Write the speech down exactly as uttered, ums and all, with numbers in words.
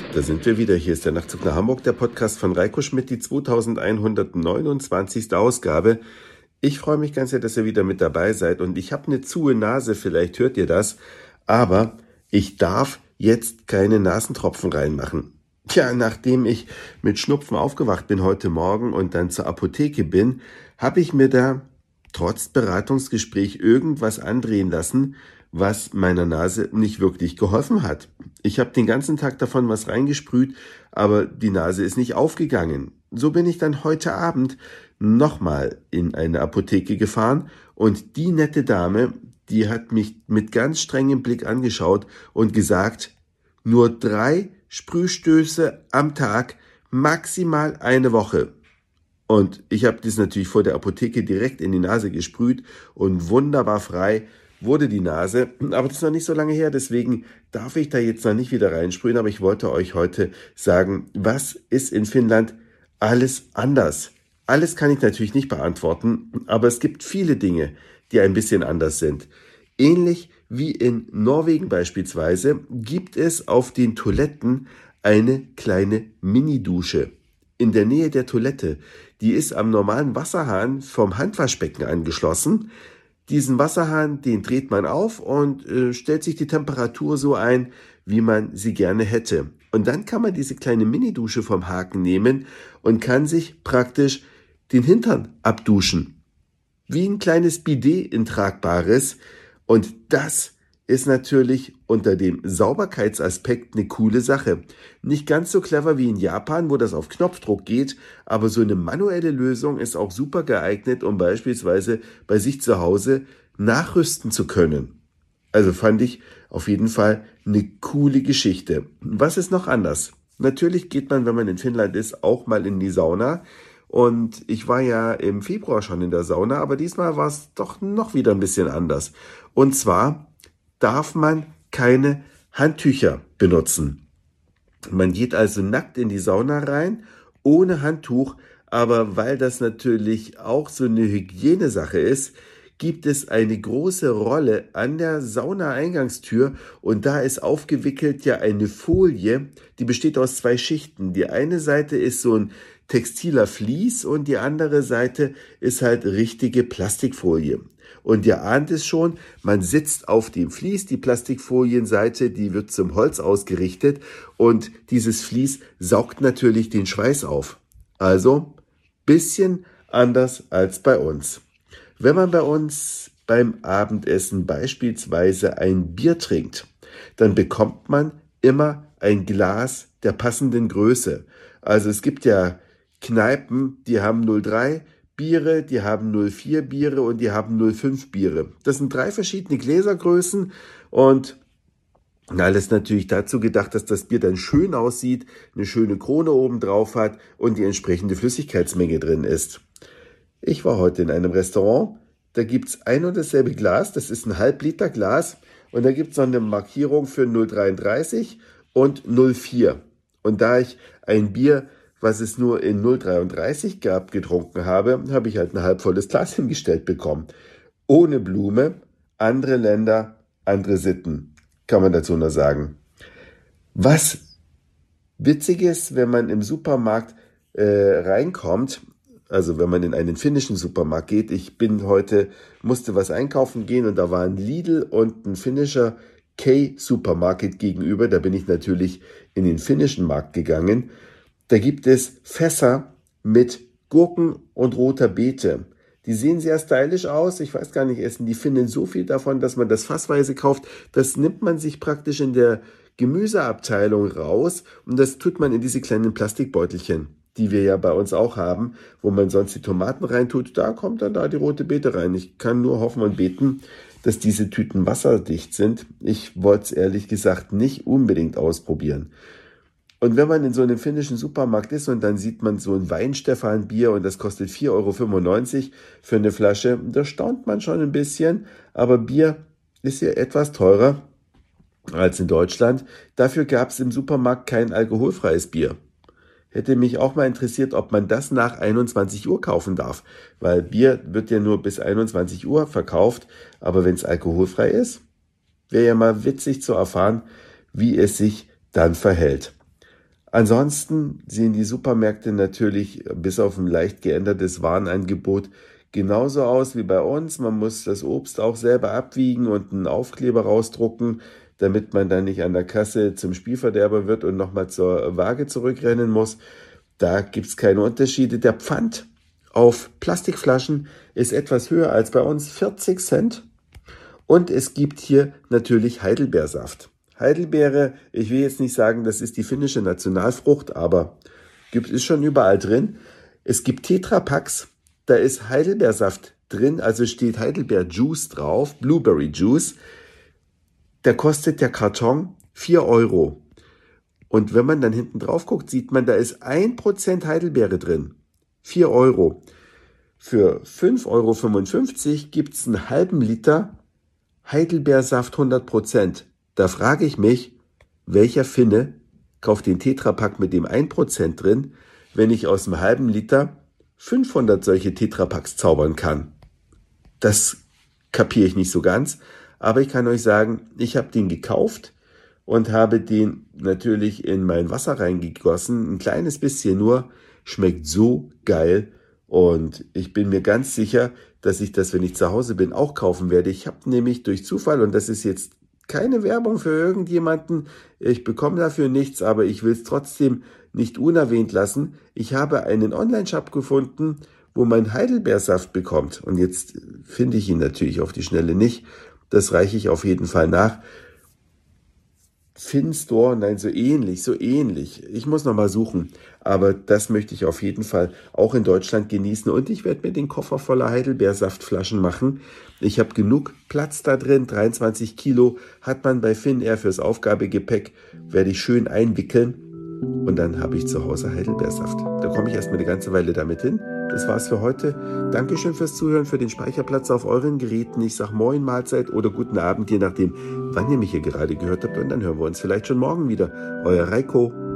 Da sind wir wieder. Hier ist der Nachtzug nach Hamburg, der Podcast von Reiko Schmidt, die zweitausendeinhundertneunundzwanzigste Ausgabe. Ich freue mich ganz sehr, dass ihr wieder mit dabei seid und ich habe eine zuhe Nase, vielleicht hört ihr das, aber ich darf jetzt keine Nasentropfen reinmachen. Tja, nachdem ich mit Schnupfen aufgewacht bin heute Morgen und dann zur Apotheke bin, habe ich mir da trotz Beratungsgespräch irgendwas andrehen lassen, was meiner Nase nicht wirklich geholfen hat. Ich habe den ganzen Tag davon was reingesprüht, aber die Nase ist nicht aufgegangen. So bin ich dann heute Abend nochmal in eine Apotheke gefahren und die nette Dame, die hat mich mit ganz strengem Blick angeschaut und gesagt, nur drei Sprühstöße am Tag, maximal eine Woche. Und ich habe das natürlich vor der Apotheke direkt in die Nase gesprüht und wunderbar frei wurde die Nase. Aber das ist noch nicht so lange her, deswegen darf ich da jetzt noch nicht wieder reinsprühen. Aber ich wollte euch heute sagen, was ist in Finnland alles anders? Alles kann ich natürlich nicht beantworten, aber es gibt viele Dinge, die ein bisschen anders sind. Ähnlich wie in Norwegen beispielsweise gibt es auf den Toiletten eine kleine Mini-Dusche in der Nähe der Toilette. Die ist am normalen Wasserhahn vom Handwaschbecken angeschlossen. Diesen Wasserhahn, den dreht man auf und äh, stellt sich die Temperatur so ein, wie man sie gerne hätte. Und dann kann man diese kleine Mini-Dusche vom Haken nehmen und kann sich praktisch den Hintern abduschen. Wie ein kleines Bidet, ein tragbares. Und das ist natürlich unter dem Sauberkeitsaspekt eine coole Sache. Nicht ganz so clever wie in Japan, wo das auf Knopfdruck geht, aber so eine manuelle Lösung ist auch super geeignet, um beispielsweise bei sich zu Hause nachrüsten zu können. Also fand ich auf jeden Fall eine coole Geschichte. Was ist noch anders? Natürlich geht man, wenn man in Finnland ist, auch mal in die Sauna. Und ich war ja im Februar schon in der Sauna, aber diesmal war es doch noch wieder ein bisschen anders. Und zwar darf man keine Handtücher benutzen. Man geht also nackt in die Sauna rein, ohne Handtuch, aber weil das natürlich auch so eine Hygienesache ist, gibt es eine große Rolle an der Saunaeingangstür und da ist aufgewickelt ja eine Folie, die besteht aus zwei Schichten. Die eine Seite ist so ein textiler Vlies und die andere Seite ist halt richtige Plastikfolie. Und ihr ahnt es schon, man sitzt auf dem Vlies, die Plastikfolienseite, die wird zum Holz ausgerichtet und dieses Vlies saugt natürlich den Schweiß auf. Also bisschen anders als bei uns. Wenn man bei uns beim Abendessen beispielsweise ein Bier trinkt, dann bekommt man immer ein Glas der passenden Größe. Also es gibt ja Kneipen, die haben null Komma drei Biere, die haben null Komma vier Biere und die haben null Komma fünf Biere. Das sind drei verschiedene Gläsergrößen und alles natürlich dazu gedacht, dass das Bier dann schön aussieht, eine schöne Krone oben drauf hat und die entsprechende Flüssigkeitsmenge drin ist. Ich war heute in einem Restaurant, da gibt's ein und dasselbe Glas, das ist ein Halb-Liter Glas und da gibt's noch eine Markierung für null Komma dreiunddreißig und null Komma vier. Und da ich ein Bier, was es nur in null Komma dreiunddreißig gab, getrunken habe, habe ich halt ein halbvolles Glas hingestellt bekommen. Ohne Blume, andere Länder, andere Sitten, kann man dazu nur sagen. Was Witziges, wenn man im Supermarkt äh, reinkommt, also wenn man in einen finnischen Supermarkt geht, ich bin heute, musste was einkaufen gehen und da war ein Lidl und ein finnischer K-Supermarket gegenüber, da bin ich natürlich in den finnischen Markt gegangen. Da gibt es Fässer mit Gurken und roter Beete. Die sehen sehr stylisch aus. Ich weiß gar nicht, essen die Finnen so viel davon, dass man das fassweise kauft. Das nimmt man sich praktisch in der Gemüseabteilung raus und das tut man in diese kleinen Plastikbeutelchen, die wir ja bei uns auch haben, wo man sonst die Tomaten reintut. Da kommt dann da die rote Beete rein. Ich kann nur hoffen und beten, dass diese Tüten wasserdicht sind. Ich wollte es ehrlich gesagt nicht unbedingt ausprobieren. Und wenn man in so einem finnischen Supermarkt ist und dann sieht man so ein Weinstefan-Bier und das kostet vier Euro fünfundneunzig für eine Flasche, da staunt man schon ein bisschen, aber Bier ist ja etwas teurer als in Deutschland. Dafür gab es im Supermarkt kein alkoholfreies Bier. Hätte mich auch mal interessiert, ob man das nach einundzwanzig Uhr kaufen darf, weil Bier wird ja nur bis einundzwanzig Uhr verkauft, aber wenn es alkoholfrei ist, wäre ja mal witzig zu erfahren, wie es sich dann verhält. Ansonsten sehen die Supermärkte natürlich bis auf ein leicht geändertes Warenangebot genauso aus wie bei uns. Man muss das Obst auch selber abwiegen und einen Aufkleber rausdrucken, damit man dann nicht an der Kasse zum Spielverderber wird und nochmal zur Waage zurückrennen muss. Da gibt es keine Unterschiede. Der Pfand auf Plastikflaschen ist etwas höher als bei uns, vierzig Cent. Und es gibt hier natürlich Heidelbeersaft. Heidelbeere, ich will jetzt nicht sagen, das ist die finnische Nationalfrucht, aber gibt ist schon überall drin. Es gibt Tetrapacks, da ist Heidelbeersaft drin, also steht Heidelbeerjuice drauf, Blueberry Juice. Da kostet der Karton vier Euro. Und wenn man dann hinten drauf guckt, sieht man, da ist ein Prozent Heidelbeere drin. vier Euro. Für fünf Euro fünfundfünfzig gibt es einen halben Liter Heidelbeersaft hundert Prozent. Da frage ich mich, welcher Finne kauft den Tetrapack mit dem ein Prozent drin, wenn ich aus einem halben Liter fünfhundert solche Tetrapacks zaubern kann? Das kapiere ich nicht so ganz, aber ich kann euch sagen, ich habe den gekauft und habe den natürlich in mein Wasser reingegossen, ein kleines bisschen nur, schmeckt so geil und ich bin mir ganz sicher, dass ich das, wenn ich zu Hause bin, auch kaufen werde. Ich habe nämlich durch Zufall, und das ist jetzt keine Werbung für irgendjemanden, ich bekomme dafür nichts, aber ich will es trotzdem nicht unerwähnt lassen. Ich habe einen Online-Shop gefunden, wo man Heidelbeersaft bekommt. Und jetzt finde ich ihn natürlich auf die Schnelle nicht. Das reiche ich auf jeden Fall nach. Finstore, nein, so ähnlich, so ähnlich. Ich muss noch mal suchen, aber das möchte ich auf jeden Fall auch in Deutschland genießen und ich werde mir den Koffer voller Heidelbeersaftflaschen machen. Ich habe genug Platz da drin, dreiundzwanzig Kilo hat man bei Finnair fürs Aufgabegepäck, werde ich schön einwickeln und dann habe ich zu Hause Heidelbeersaft. Da komme ich erstmal eine ganze Weile damit hin. Das war's für heute. Dankeschön fürs Zuhören, für den Speicherplatz auf euren Geräten. Ich sag Moin, Mahlzeit oder guten Abend, je nachdem, wann ihr mich hier gerade gehört habt. Und dann hören wir uns vielleicht schon morgen wieder. Euer Reiko.